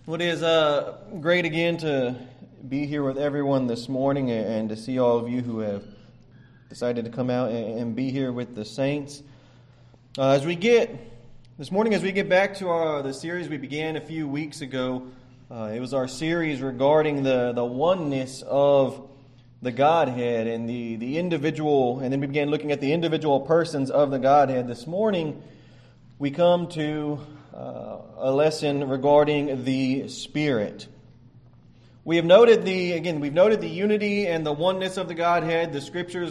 Well, it is great again to be here with everyone this morning and to see all of you who have decided to come out and be here with the saints. As we get back to the series we began a few weeks ago, it was our series regarding the oneness of the Godhead and the individual, and then we began looking at the individual persons of the Godhead. This morning, we come to a lesson regarding the Spirit. We've noted the unity and the oneness of the Godhead. The Scriptures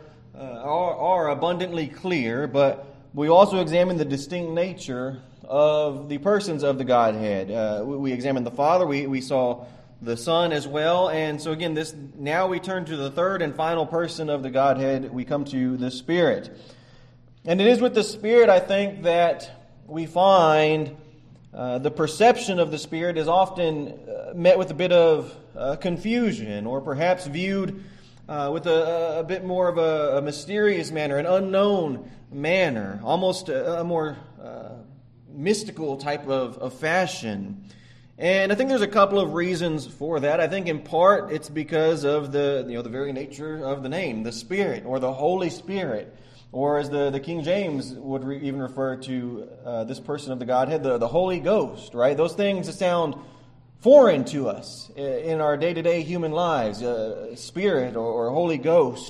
are abundantly clear, but we also examined the distinct nature of the persons of the Godhead. We examined the Father. We saw the Son as well, and so again, now we turn to the third and final person of the Godhead. We come to the Spirit, and it is with the Spirit, I think, that we find the perception of the Spirit is often met with a bit of confusion, or perhaps viewed with a bit more of a mysterious manner, an unknown manner, almost a more mystical type of fashion. And I think there's a couple of reasons for that. I think in part it's because of the very nature of the name, the Spirit, or the Holy Spirit. Or as the King James would even refer to this person of the Godhead, the Holy Ghost, right? Those things sound foreign to us in our day-to-day human lives. Spirit or Holy Ghost.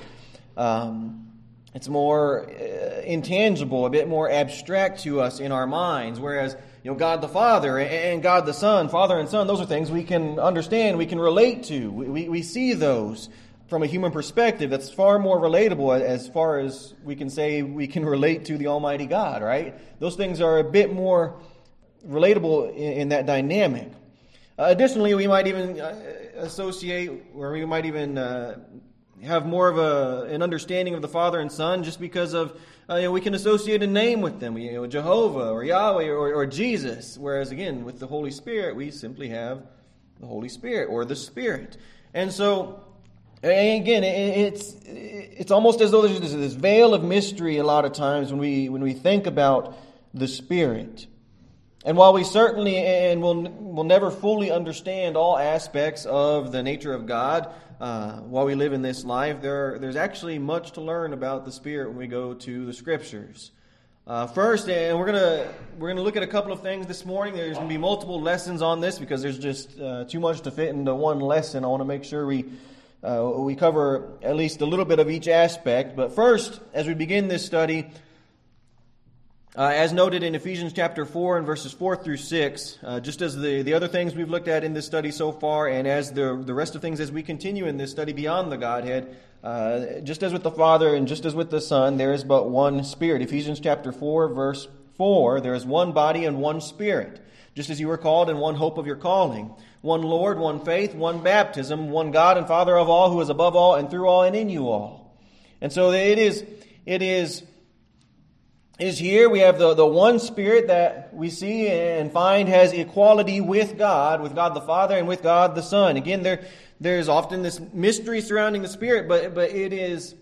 It's more intangible, a bit more abstract to us in our minds. Whereas, God the Father and God the Son, Father and Son, those are things we can understand, we can relate to. We see those from a human perspective. That's far more relatable as far as we can say we can relate to the Almighty God, right? Those things are a bit more relatable in that dynamic. Additionally, we might even associate, or we might even have more of an understanding of the Father and Son just because of, we can associate a name with them, Jehovah or Yahweh or Jesus. Whereas again, with the Holy Spirit, we simply have the Holy Spirit or the Spirit. And so, again, it's almost as though there's this veil of mystery a lot of times when we think about the Spirit. And while we certainly will never fully understand all aspects of the nature of God while we live in this life, there's actually much to learn about the Spirit when we go to the Scriptures. First, and we're gonna look at a couple of things this morning. There's going to be multiple lessons on this because there's just too much to fit into one lesson. I want to make sure we cover at least a little bit of each aspect. But first, as we begin this study, as noted in Ephesians chapter 4 and verses 4 through 6, just as the other things we've looked at in this study so far, and as the rest of things as we continue in this study beyond the Godhead, just as with the Father and just as with the Son, there is but one Spirit. Ephesians chapter 4, verse 4, there is one body and one Spirit, just as you were called in one hope of your calling. One Lord, one faith, one baptism, one God and Father of all, who is above all and through all and in you all. And so it is here we have the one Spirit that we see and find has equality with God the Father and with God the Son. Again, there's often this mystery surrounding the Spirit, but it is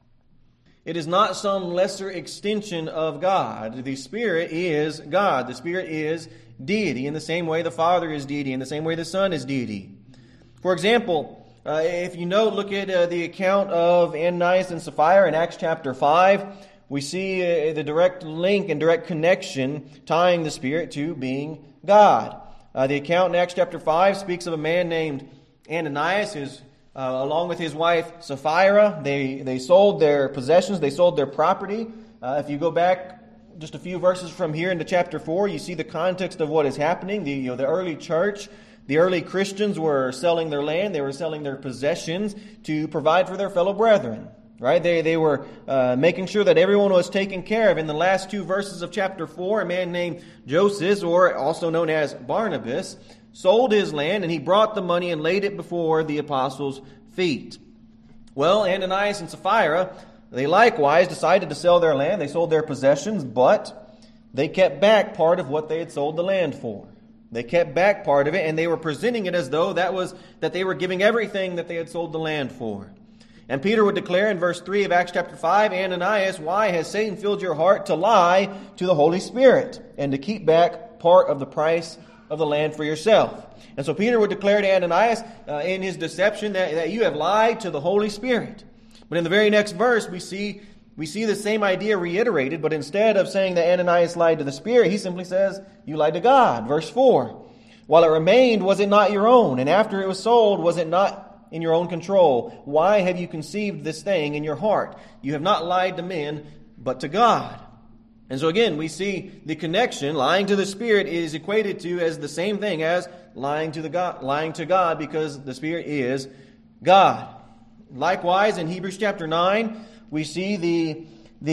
not some lesser extension of God. The Spirit is God. The Spirit is deity in the same way the Father is deity, in the same way the Son is deity. For example, if you look at the account of Ananias and Sapphira in Acts chapter 5, we see the direct link and direct connection tying the Spirit to being God. The account in Acts chapter 5 speaks of a man named Ananias who's along with his wife Sapphira. They sold their possessions, they sold their property. If you go back just a few verses from here into chapter 4, you see the context of what is happening. The early church, the early Christians were selling their land, they were selling their possessions to provide for their fellow brethren. Right? They were making sure that everyone was taken care of. In the last two verses of chapter 4, a man named Joseph, or also known as Barnabas, sold his land and he brought the money and laid it before the apostles' feet. Well, Ananias and Sapphira, they likewise decided to sell their land. They sold their possessions, but they kept back part of what they had sold the land for. They kept back part of it, and they were presenting it as though that they were giving everything that they had sold the land for. And Peter would declare in verse 3 of Acts chapter 5, Ananias, why has Satan filled your heart to lie to the Holy Spirit and to keep back part of the price of the land for yourself. And so Peter would declare to Ananias in his deception that you have lied to the Holy Spirit. But in the very next verse, we see the same idea reiterated, but instead of saying that Ananias lied to the Spirit, he simply says, you lied to God. Verse 4, while it remained, was it not your own? And after it was sold, was it not in your own control? Why have you conceived this thing in your heart? You have not lied to men, but to God. And so again, we see the connection. Lying to the Spirit is equated to as the same thing as lying to God, because the Spirit is God. Likewise, in Hebrews chapter 9, we see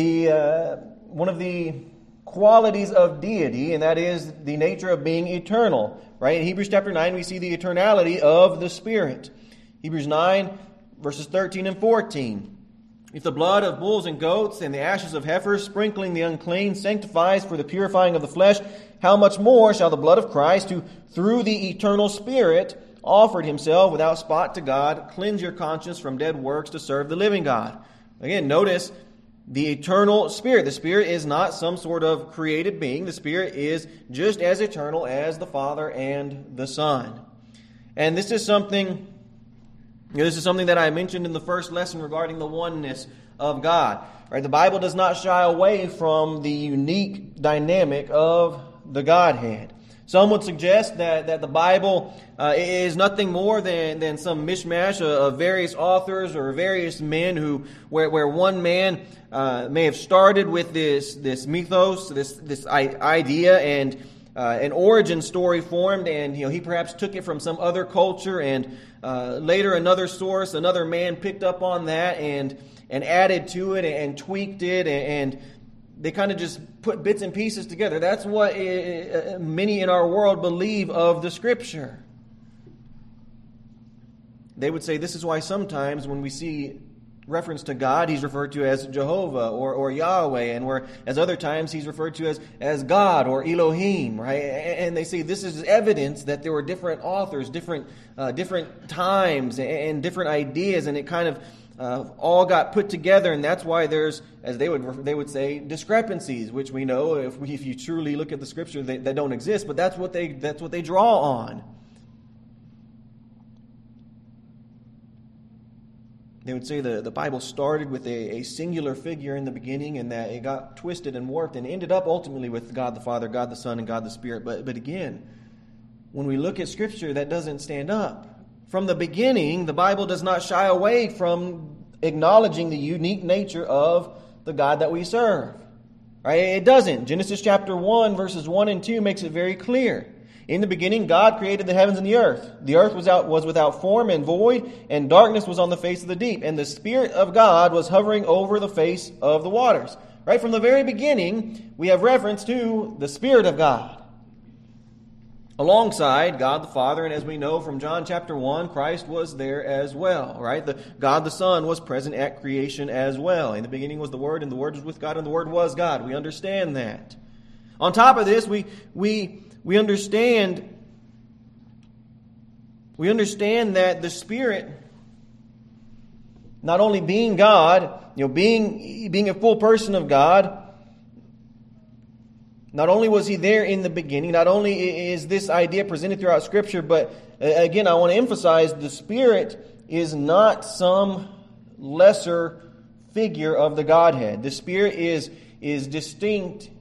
one of the qualities of deity, and that is the nature of being eternal. Right? In Hebrews chapter 9, we see the eternality of the Spirit. Hebrews 9, verses 13 and 14. If the blood of bulls and goats and the ashes of heifers, sprinkling the unclean, sanctifies for the purifying of the flesh, how much more shall the blood of Christ, who through the eternal Spirit offered himself without spot to God, cleanse your conscience from dead works to serve the living God? Again, notice the eternal Spirit. The Spirit is not some sort of created being. The Spirit is just as eternal as the Father and the Son. And this is something that I mentioned in the first lesson regarding the oneness of God. Right? The Bible does not shy away from the unique dynamic of the Godhead. Some would suggest that the Bible is nothing more than some mishmash of various authors or various men where one man may have started with this mythos, this idea, and an origin story formed, and he perhaps took it from some other culture, and later another source, another man picked up on that and added to it and tweaked it, and they kind of just put bits and pieces together. That's what many in our world believe of the Scripture. They would say this is why sometimes when we see reference to God, he's referred to as Jehovah or Yahweh, and whereas other times he's referred to as God or Elohim, right? And they say this is evidence that there were different authors, different times, and different ideas, and it kind of all got put together, and that's why there's, as they would say, discrepancies, which we know if you truly look at the Scripture, they don't exist. But that's what they draw on. They would say the Bible started with a singular figure in the beginning, and that it got twisted and warped and ended up ultimately with God the Father, God the Son, and God the Spirit. But again, when we look at Scripture, that doesn't stand up. From the beginning, the Bible does not shy away from acknowledging the unique nature of the God that we serve. Right? It doesn't. Genesis chapter 1, verses 1 and 2 makes it very clear. In the beginning, God created the heavens and the earth. The earth was without form and void, and darkness was on the face of the deep. And the Spirit of God was hovering over the face of the waters. Right? From the very beginning, we have reference to the Spirit of God, alongside God the Father, and as we know from John chapter 1, Christ was there as well, right? God the Son was present at creation as well. In the beginning was the Word, and the Word was with God, and the Word was God. We understand that. On top of this, we understand that the Spirit, not only being God, being a full person of God, not only was he there in the beginning, not only is this idea presented throughout Scripture, but again, I want to emphasize the Spirit is not some lesser figure of the Godhead. The Spirit is distinct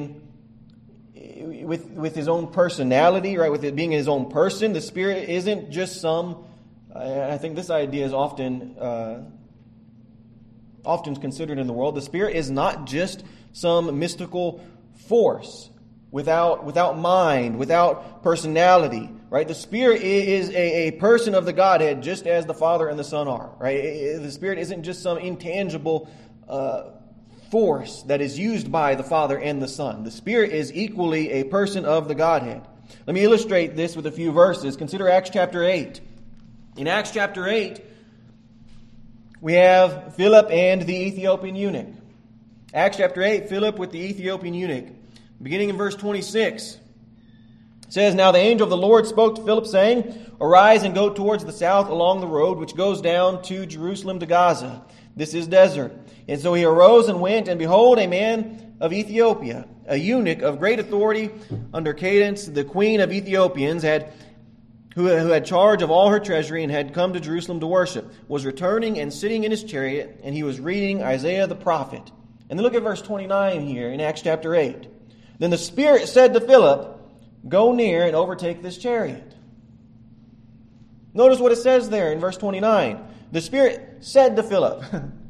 with his own personality, right? With it being his own person. The Spirit isn't just some. I think this idea is often considered in the world. The Spirit is not just some mystical force without mind, without personality, right? The Spirit is a person of the Godhead, just as the Father and the Son are, right? The Spirit isn't just some intangible force that is used by the Father and the Son. The Spirit is equally a person of the Godhead. Let me illustrate this with a few verses. Consider Acts chapter 8. In Acts chapter 8, we have Philip and the Ethiopian eunuch. Acts chapter 8, Philip with the Ethiopian eunuch. Beginning in verse 26, it says, Now the angel of the Lord spoke to Philip, saying, Arise and go towards the south along the road which goes down to Jerusalem to Gaza. This is desert. And so he arose and went, and behold, a man of Ethiopia, a eunuch of great authority under Candace, the queen of Ethiopians, who had charge of all her treasury and had come to Jerusalem to worship, was returning and sitting in his chariot, and he was reading Isaiah the prophet. And then look at verse 29 here in Acts chapter 8. Then the Spirit said to Philip, "Go near and overtake this chariot." Notice what it says there in verse 29. The Spirit said to Philip,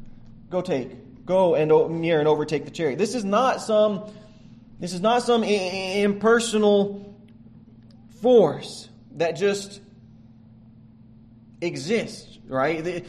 Go and near and overtake the chariot. This is not some impersonal force that just exists, right?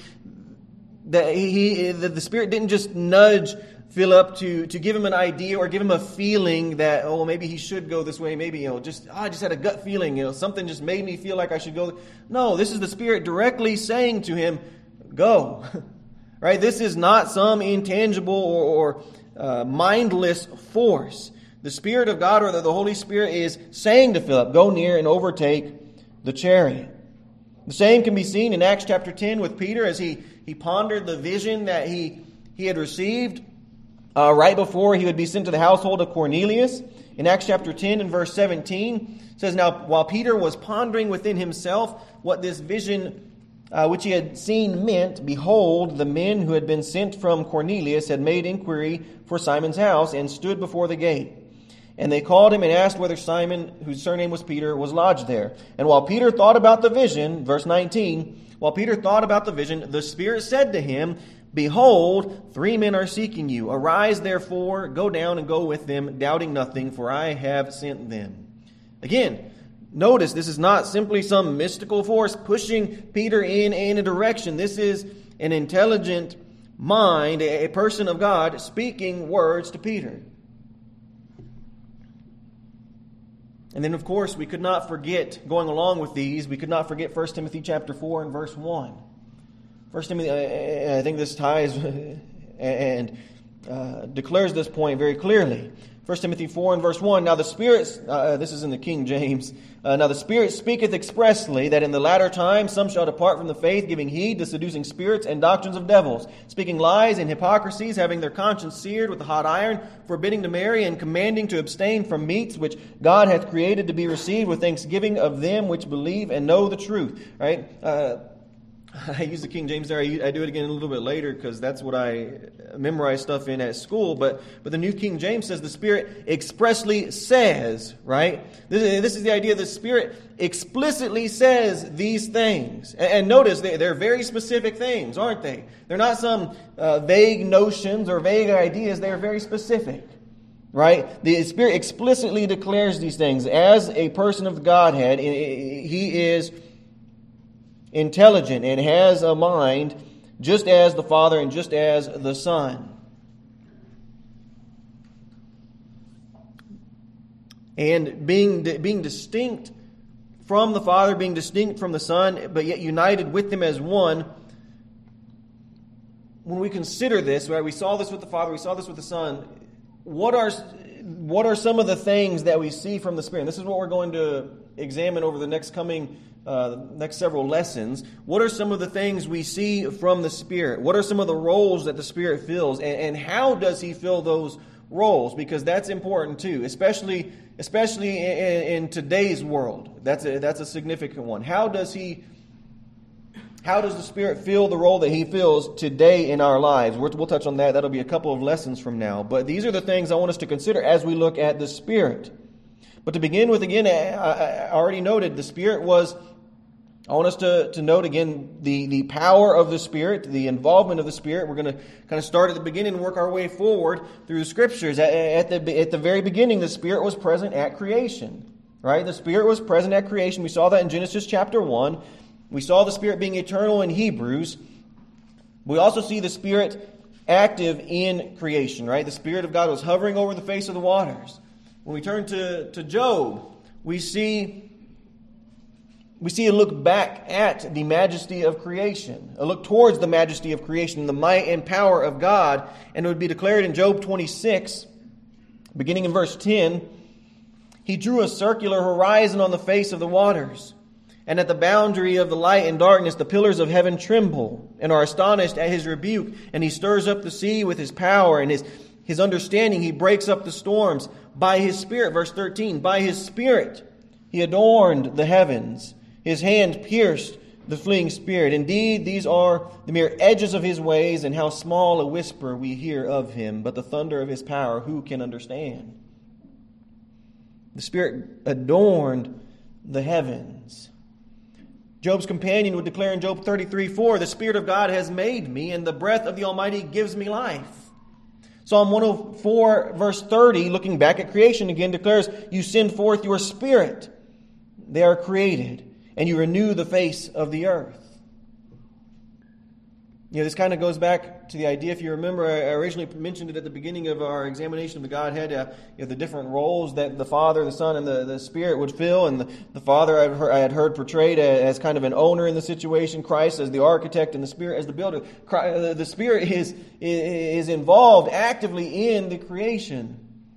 The Spirit didn't just nudge Philip to give him an idea or give him a feeling that, oh, maybe he should go this way. Maybe, I just had a gut feeling, something just made me feel like I should go. No, this is the Spirit directly saying to him, go. Right? This is not some intangible or mindless force. The Spirit of God, or the Holy Spirit, is saying to Philip, go near and overtake the chariot. The same can be seen in Acts chapter 10 with Peter as he pondered the vision that he had received right before he would be sent to the household of Cornelius. In Acts chapter 10 and verse 17, it says, "Now while Peter was pondering within himself what this vision which he had seen meant, behold, the men who had been sent from Cornelius had made inquiry for Simon's house and stood before the gate. And they called him and asked whether Simon, whose surname was Peter, was lodged there. And while Peter thought about the vision," verse 19, "while Peter thought about the vision, the Spirit said to him, Behold, 3 men are seeking you. Arise, therefore, go down and go with them, doubting nothing, for I have sent them." Again, notice this is not simply some mystical force pushing Peter in a direction. This is an intelligent mind, a person of God, speaking words to Peter. And then, of course, we could not forget, going along with these, we could not forget 1 Timothy chapter 4 and verse 1. 1 Timothy, I think this ties and declares this point very clearly. 1 Timothy 4 and verse 1, "Now the Spirit," this is in the King James, "Now the Spirit speaketh expressly that in the latter time some shall depart from the faith, giving heed to seducing spirits and doctrines of devils, speaking lies and hypocrisies, having their conscience seared with a hot iron, forbidding to marry, and commanding to abstain from meats which God hath created to be received with thanksgiving of them which believe and know the truth." Right? I use the King James there. I do it again a little bit later because that's what I memorize stuff in at school. But the New King James says the Spirit expressly says, right? This is the idea. The Spirit explicitly says these things. And notice they're very specific things, aren't they? They're not some vague notions or vague ideas. They're very specific, right? The Spirit explicitly declares these things. As a person of the Godhead, He is intelligent and has a mind just as the Father and just as the Son. And being distinct from the Father, being distinct from the Son, but yet united with Him as one. When we consider this, right, we saw this with the Father, we saw this with the Son. What are some of the things that we see from the Spirit? And this is what we're going to examine over the next several lessons. What are some of the things we see from the Spirit? What are some of the roles that the Spirit fills? And how does He fill those roles? Because that's important too, especially in today's world. That's a significant one. How does the Spirit fill the role that He fills today in our lives? We'll touch on that. That'll be a couple of lessons from now. But these are the things I want us to consider as we look at the Spirit. But to begin with, again, I already noted the Spirit was, I want us to note again the power of the Spirit, the involvement of the Spirit. We're going to kind of start at the beginning and work our way forward through the Scriptures. At the very beginning, the Spirit was present at creation, right? The Spirit was present at creation. We saw that in Genesis chapter 1. We saw the Spirit being eternal in Hebrews. We also see the Spirit active in creation, right? The Spirit of God was hovering over the face of the waters. When we turn to Job, we see a look back at the majesty of creation, a look towards the majesty of creation, the might and power of God. And it would be declared in Job 26, beginning in verse 10, "He drew a circular horizon on the face of the waters, and at the boundary of the light and darkness the pillars of heaven tremble and are astonished at His rebuke. And He stirs up the sea with His power, and His His understanding, He breaks up the storms. By His Spirit, verse 13, by His Spirit He adorned the heavens. His hand pierced the fleeing spirit. Indeed, these are the mere edges of His ways, and how small a whisper we hear of Him. But the thunder of His power, who can understand? The Spirit adorned the heavens. Job's companion would declare in Job 33:4, the Spirit of God has made me, and the breath of the Almighty gives me life. Psalm 104, verse 30, looking back at creation again, declares, you send forth your Spirit. They are created, and you renew the face of the earth. This kind of goes back to the idea, if you remember, I originally mentioned it at the beginning of our examination of the Godhead, the different roles that the Father, the Son, and the Spirit would fill. And the Father I had heard portrayed as kind of an owner in the situation, Christ as the architect, and the Spirit as the builder. The Spirit is involved actively in the creation.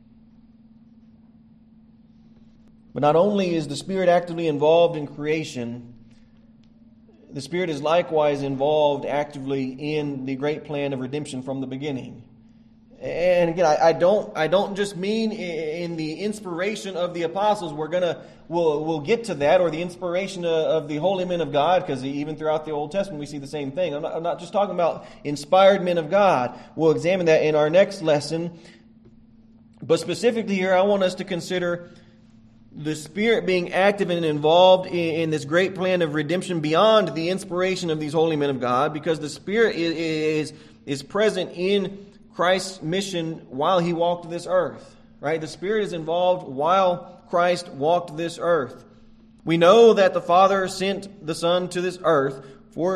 But not only is the Spirit actively involved in creation, the Spirit is likewise involved actively in the great plan of redemption from the beginning. And again, I don't just mean in the inspiration of the apostles. We'll get to that, or the inspiration of the holy men of God, because even throughout the Old Testament we see the same thing. I'm not just talking about inspired men of God. We'll examine that in our next lesson. But specifically here, I want us to consider the Spirit being active and involved in this great plan of redemption beyond the inspiration of these holy men of God, because the Spirit is present in Christ's mission while He walked this earth. Right? The Spirit is involved while Christ walked this earth. We know that the Father sent the Son to this earth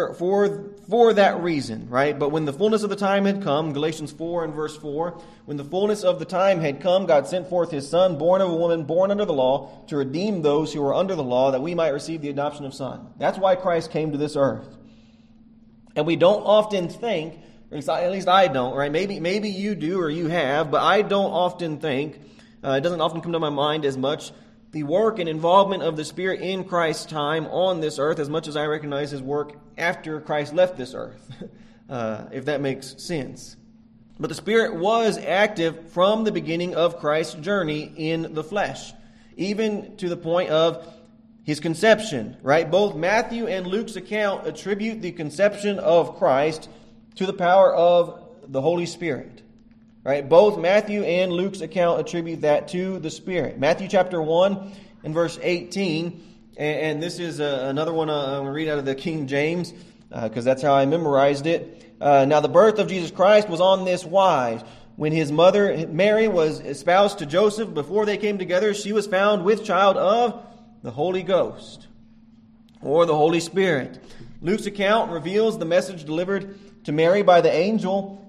for that reason, right? But when the fullness of the time had come, Galatians 4 and verse 4, when the fullness of the time had come, God sent forth His Son, born of a woman, born under the law, to redeem those who were under the law, that we might receive the adoption of son. That's why Christ came to this earth. And we don't often think, at least I don't, right? Maybe you do or you have, but I don't often think, it doesn't often come to my mind as much, the work and involvement of the Spirit in Christ's time on this earth, as much as I recognize His work after Christ left this earth, if that makes sense. But the Spirit was active from the beginning of Christ's journey in the flesh, even to the point of His conception, right? Both Matthew and Luke's account attribute the conception of Christ to the power of the Holy Spirit. Right? Both Matthew and Luke's account attribute that to the Spirit. Matthew chapter 1 and verse 18, and this is another one I'm going to read out of the King James, because that's how I memorized it. Now the birth of Jesus Christ was on this wise. When His mother Mary was espoused to Joseph, before they came together, she was found with child of the Holy Ghost, or the Holy Spirit. Luke's account reveals the message delivered to Mary by the angel,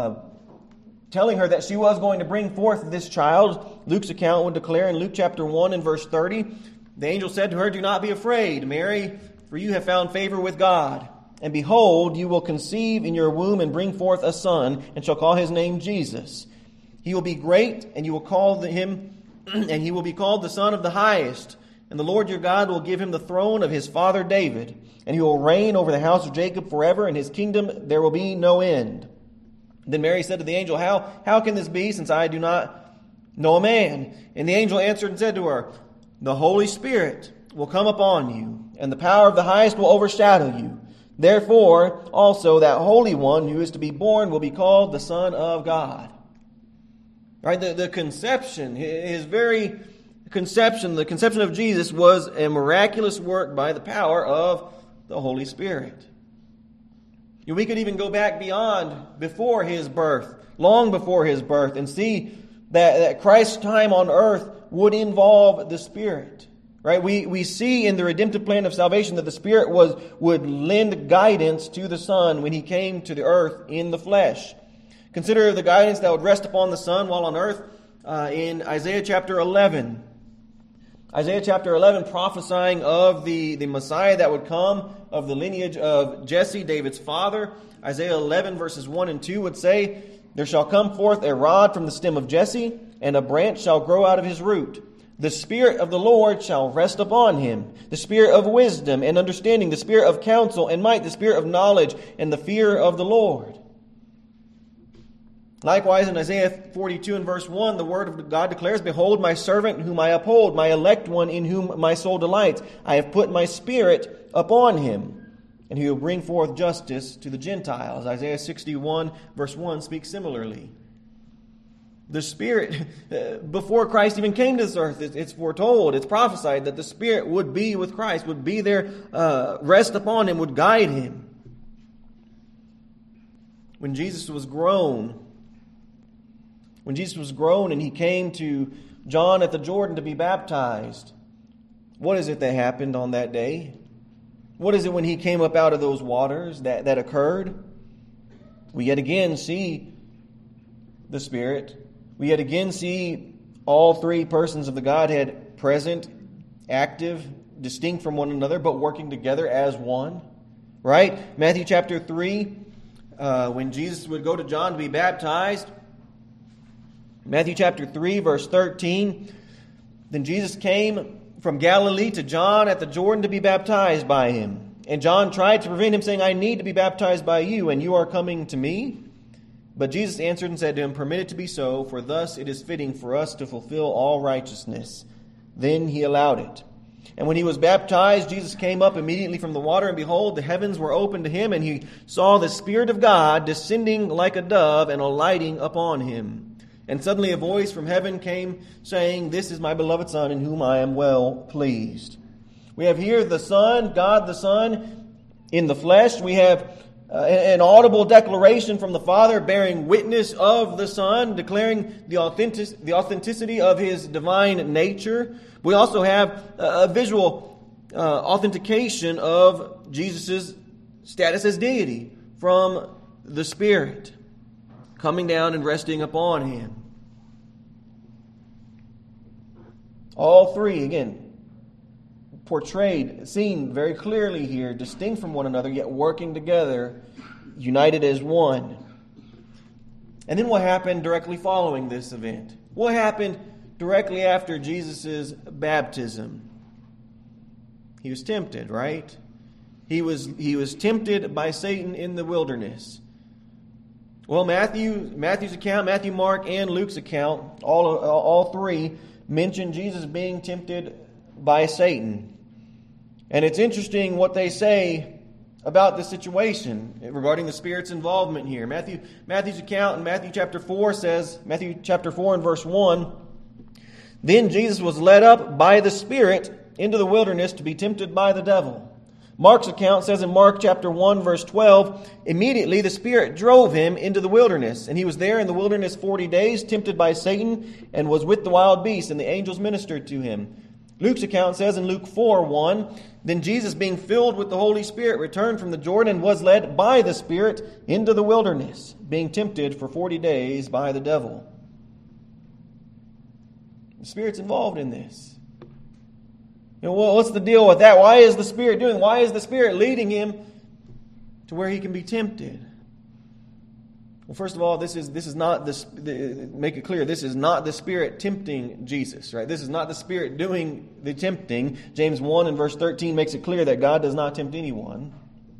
telling her that she was going to bring forth this child. Luke's account would declare in Luke chapter 1 and verse 30, the angel said to her, do not be afraid, Mary, for you have found favor with God. And behold, you will conceive in your womb and bring forth a son, and shall call his name Jesus. He will be great, and you will call him, and he will be called the Son of the Highest. And the Lord your God will give him the throne of his father David, and he will reign over the house of Jacob forever, and his kingdom there will be no end. Then Mary said to the angel, How can this be, since I do not know a man? And the angel answered and said to her, the Holy Spirit will come upon you, and the power of the Highest will overshadow you. Therefore, also that Holy One who is to be born will be called the Son of God. Right? The conception, the conception of Jesus was a miraculous work by the power of the Holy Spirit. We could even go back before His birth, long before His birth, and see that Christ's time on earth would involve the Spirit. Right? We see in the redemptive plan of salvation that the Spirit would lend guidance to the Son when He came to the earth in the flesh. Consider the guidance that would rest upon the Son while on earth in Isaiah chapter 11. Isaiah chapter 11 prophesying of the Messiah that would come, of the lineage of Jesse, David's father. Isaiah 11 verses 1 and 2 would say, there shall come forth a rod from the stem of Jesse, and a branch shall grow out of his root. The Spirit of the Lord shall rest upon him, the Spirit of wisdom and understanding, the Spirit of counsel and might, the Spirit of knowledge and the fear of the Lord. Likewise, in Isaiah 42 and verse 1, the word of God declares, "Behold, my servant whom I uphold, my elect one in whom my soul delights. I have put my spirit upon him, and he will bring forth justice to the Gentiles." Isaiah 61 verse 1 speaks similarly. The Spirit, before Christ even came to this earth, it's foretold, it's prophesied that the Spirit would be with Christ, would be there, rest upon him, would guide him. When Jesus was grown and he came to John at the Jordan to be baptized, what is it that happened on that day? What is it when he came up out of those waters that occurred? We yet again see the Spirit. We yet again see all three persons of the Godhead present, active, distinct from one another, but working together as one. Right? Matthew chapter 3, when Jesus would go to John to be baptized, Matthew chapter 3, verse 13, "Then Jesus came from Galilee to John at the Jordan to be baptized by him. And John tried to prevent him, saying, 'I need to be baptized by you, and you are coming to me?' But Jesus answered and said to him, 'Permit it to be so, for thus it is fitting for us to fulfill all righteousness.' Then he allowed it. And when he was baptized, Jesus came up immediately from the water, and behold, the heavens were opened to him, and he saw the Spirit of God descending like a dove and alighting upon him. And suddenly a voice from heaven came, saying, 'This is my beloved Son, in whom I am well pleased.'" We have here the Son, God the Son, in the flesh. We have an audible declaration from the Father bearing witness of the Son, declaring the authenticity of his divine nature. We also have a visual authentication of Jesus' status as deity from the Spirit coming down and resting upon him. All three, again, portrayed, seen very clearly here, distinct from one another, yet working together, united as one. And then what happened directly following this event? What happened directly after Jesus' baptism? He was tempted, right? He was tempted by Satan in the wilderness. Well, Matthew's account, Matthew, Mark, and Luke's account, all three mention Jesus being tempted by Satan. And it's interesting what they say about the situation regarding the Spirit's involvement here. Matthew's account in Matthew chapter 4 says, Matthew chapter 4 and verse 1, "Then Jesus was led up by the Spirit into the wilderness to be tempted by the devil." Mark's account says in Mark chapter 1 verse 12, "Immediately the Spirit drove him into the wilderness, and he was there in the wilderness 40 days, tempted by Satan, and was with the wild beasts, and the angels ministered to him." Luke's account says in Luke 4:1, "Then Jesus, being filled with the Holy Spirit, returned from the Jordan and was led by the Spirit into the wilderness, being tempted for 40 days by the devil." The Spirit's involved in this. Well, what's the deal with that? Why is the Spirit doing? Why is the Spirit leading him to where he can be tempted? Well, first of all, this is not make it clear, this is not the Spirit tempting Jesus, right? This is not the Spirit doing the tempting. James 1 and verse 13 makes it clear that God does not tempt anyone.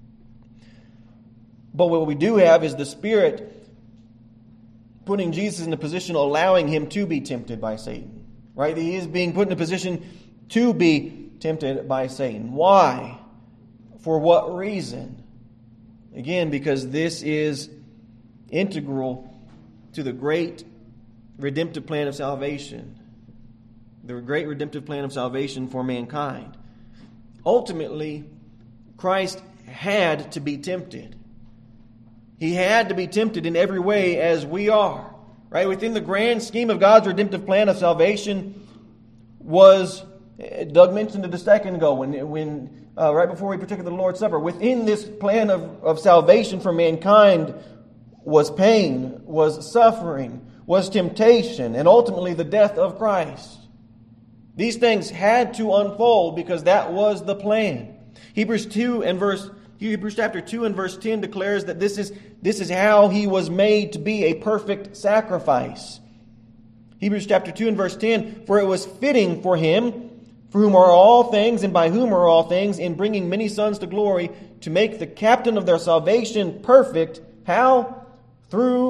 But what we do have is the Spirit putting Jesus in a position, allowing him to be tempted by Satan, right? He is being put in a position to be tempted by Satan. Why? For what reason? Again, because this is integral to the great redemptive plan of salvation. The great redemptive plan of salvation for mankind. Ultimately, Christ had to be tempted. He had to be tempted in every way as we are. Right? Within the grand scheme of God's redemptive plan of salvation was, Doug mentioned it a second ago when right before we partook of the Lord's Supper, within this plan of salvation for mankind was pain, was suffering, was temptation, and ultimately the death of Christ. These things had to unfold because that was the plan. Hebrews chapter 2 and verse 10 declares that this is how he was made to be a perfect sacrifice. Hebrews chapter 2 and verse 10, "For it was fitting for him, for whom are all things and by whom are all things, in bringing many sons to glory, to make the captain of their salvation perfect." How? Through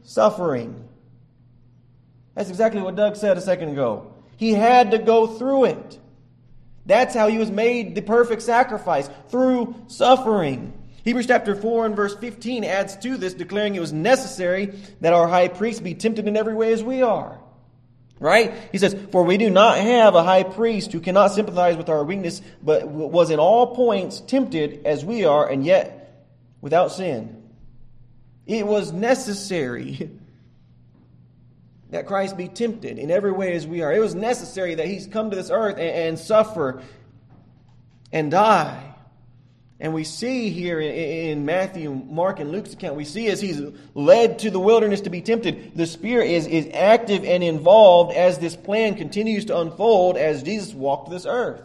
suffering. That's exactly what Doug said a second ago. He had to go through it. That's how he was made the perfect sacrifice, through suffering. Hebrews chapter 4 and verse 15 adds to this, declaring it was necessary that our high priest be tempted in every way as we are. Right? He says, for we do not have a high priest who cannot sympathize with our weakness, but was in all points tempted as we are, and yet without sin. It was necessary that Christ be tempted in every way as we are. It was necessary that He's come to this earth and suffer and die. And we see here in Matthew, Mark, and Luke's account, we see as He's led to the wilderness to be tempted, the Spirit is active and involved as this plan continues to unfold as Jesus walked this earth.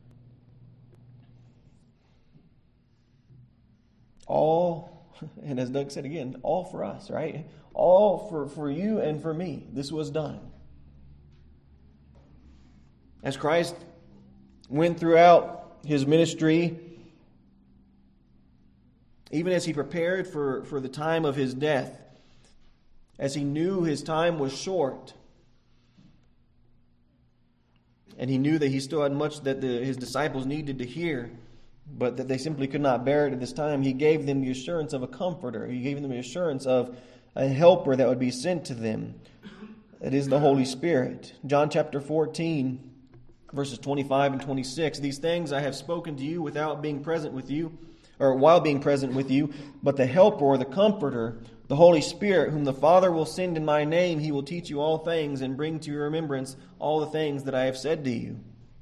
All, and as Doug said again, all for us, right? All for you and for me. This was done. As Christ went throughout His ministry, even as He prepared for the time of His death, as He knew His time was short, and He knew that He still had much that His disciples needed to hear, but that they simply could not bear it at this time, He gave them the assurance of a comforter. He gave them the assurance of a helper that would be sent to them. It is the Holy Spirit. John chapter 14, verses 25 and 26. These things I have spoken to you without being present with you, or while being present with you, but the Helper or the Comforter, the Holy Spirit, whom the Father will send in my name, He will teach you all things and bring to your remembrance all the things that I have said to you.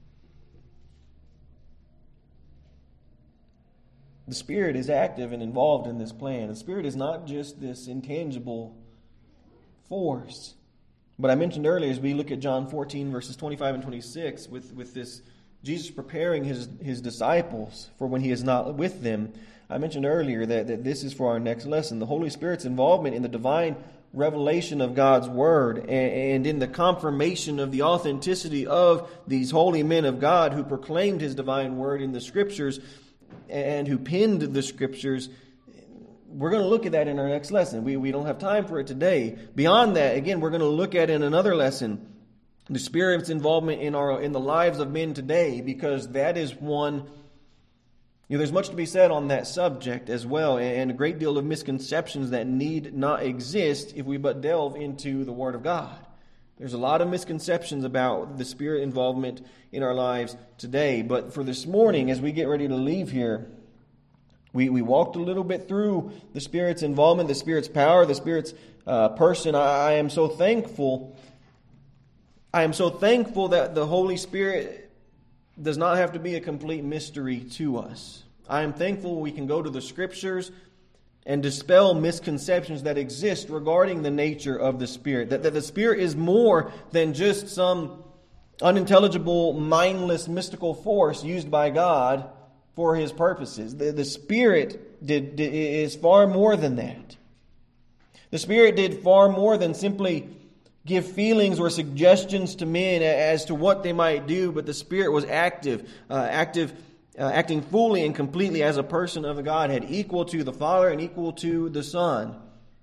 The Spirit is active and involved in this plan. The Spirit is not just this intangible force. But I mentioned earlier, as we look at John 14, verses 25 and 26, with this Jesus preparing his disciples for when He is not with them, I mentioned earlier that this is for our next lesson. The Holy Spirit's involvement in the divine revelation of God's Word and in the confirmation of the authenticity of these holy men of God who proclaimed His divine Word in the Scriptures and who penned the Scriptures. We're going to look at that in our next lesson. We don't have time for it today. Beyond that, again, we're going to look at in another lesson the Spirit's involvement in the lives of men today, because that is one. There's much to be said on that subject as well, and a great deal of misconceptions that need not exist if we but delve into the Word of God. There's a lot of misconceptions about the Spirit involvement in our lives today. But for this morning, as we get ready to leave here, we walked a little bit through the Spirit's involvement, the Spirit's power, the Spirit's person. I am so thankful. I am so thankful that the Holy Spirit does not have to be a complete mystery to us. I am thankful we can go to the Scriptures and dispel misconceptions that exist regarding the nature of the Spirit. That the Spirit is more than just some unintelligible, mindless, mystical force used by God for His purposes. The Spirit is far more than that. The Spirit did far more than simply give feelings or suggestions to men as to what they might do, but the Spirit was active, acting fully and completely as a person of the Godhead, equal to the Father and equal to the Son.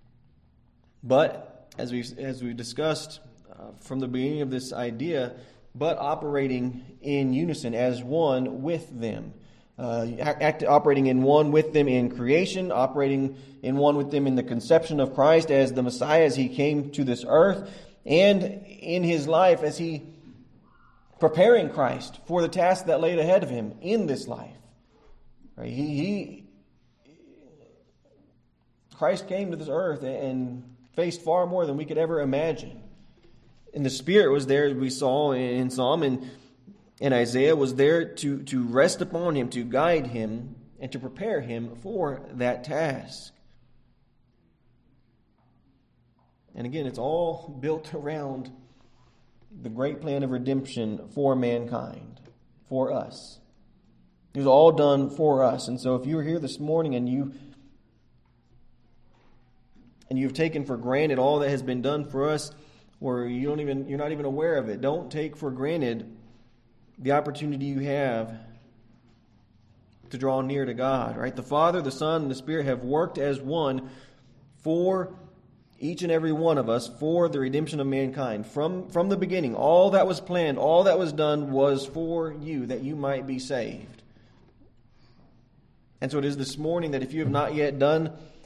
But, as we discussed from the beginning of this idea, but operating in unison as one with them. Operating in one with them in creation, operating in one with them in the conception of Christ as the Messiah as He came to this earth, and in His life as He preparing Christ for the task that laid ahead of Him in this life. Right? Christ came to this earth and faced far more than we could ever imagine. And the Spirit was there, as we saw in Psalm and Isaiah, was there to rest upon Him, to guide Him, and to prepare Him for that task. And again, it's all built around the great plan of redemption for mankind, for us. It was all done for us. And so if you were here this morning and you've taken for granted all that has been done for us, or you're not even aware of it, don't take for granted the opportunity you have to draw near to God. Right? The Father, the Son, and the Spirit have worked as one for each and every one of us, for the redemption of mankind. From the beginning, all that was planned, all that was done was for you, that you might be saved. And so it is this morning that if you have not yet gone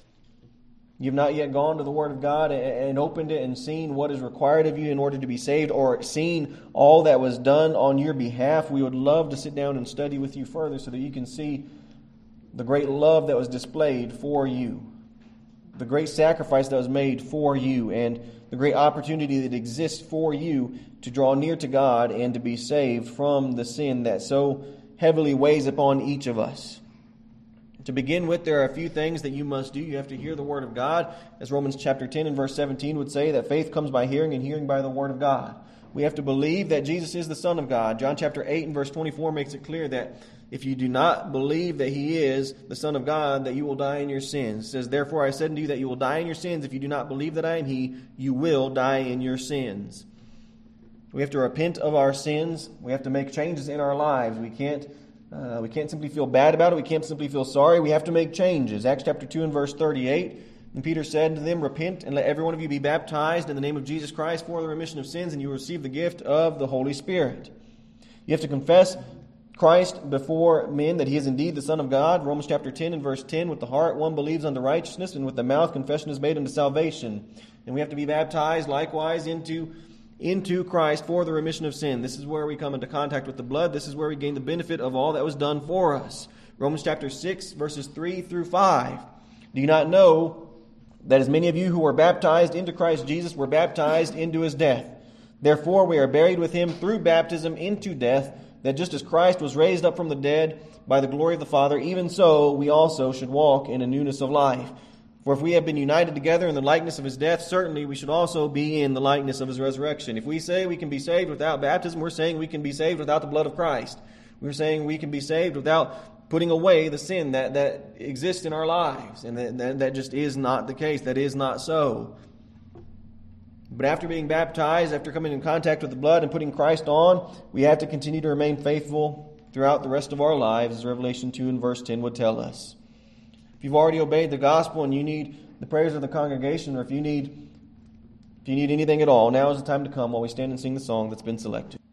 to the Word of God and opened it and seen what is required of you in order to be saved, or seen all that was done on your behalf, we would love to sit down and study with you further so that you can see the great love that was displayed for you, the great sacrifice that was made for you, and the great opportunity that exists for you to draw near to God and to be saved from the sin that so heavily weighs upon each of us. To begin with, there are a few things that you must do. You have to hear the Word of God. As Romans chapter 10 and verse 17 would say, that faith comes by hearing, and hearing by the Word of God. We have to believe that Jesus is the Son of God. John chapter 8 and verse 24 makes it clear that if you do not believe that He is the Son of God, that you will die in your sins. It says, therefore I said unto you that you will die in your sins. If you do not believe that I am He, you will die in your sins. We have to repent of our sins. We have to make changes in our lives. We can't simply feel bad about it. We can't simply feel sorry. We have to make changes. Acts chapter 2 and verse 38. And Peter said to them, repent and let every one of you be baptized in the name of Jesus Christ for the remission of sins, and you will receive the gift of the Holy Spirit. You have to confess Christ before men, that He is indeed the Son of God. Romans chapter 10 and verse 10. With the heart one believes unto righteousness, and with the mouth confession is made unto salvation. And we have to be baptized likewise into Christ for the remission of sin. This is where we come into contact with the blood. This is where we gain the benefit of all that was done for us. Romans chapter 6, verses 3 through 5. Do you not know that as many of you who were baptized into Christ Jesus were baptized into His death? Therefore we are buried with Him through baptism into death, that just as Christ was raised up from the dead by the glory of the Father, even so we also should walk in a newness of life. For if we have been united together in the likeness of His death, certainly we should also be in the likeness of His resurrection. If we say we can be saved without baptism, we're saying we can be saved without the blood of Christ. We're saying we can be saved without putting away the sin that exists in our lives. And that just is not the case. That is not so. But after being baptized, after coming in contact with the blood and putting Christ on, we have to continue to remain faithful throughout the rest of our lives, as Revelation 2 and verse 10 would tell us. If you've already obeyed the gospel and you need the prayers of the congregation, or if you need anything at all, now is the time to come while we stand and sing the song that's been selected.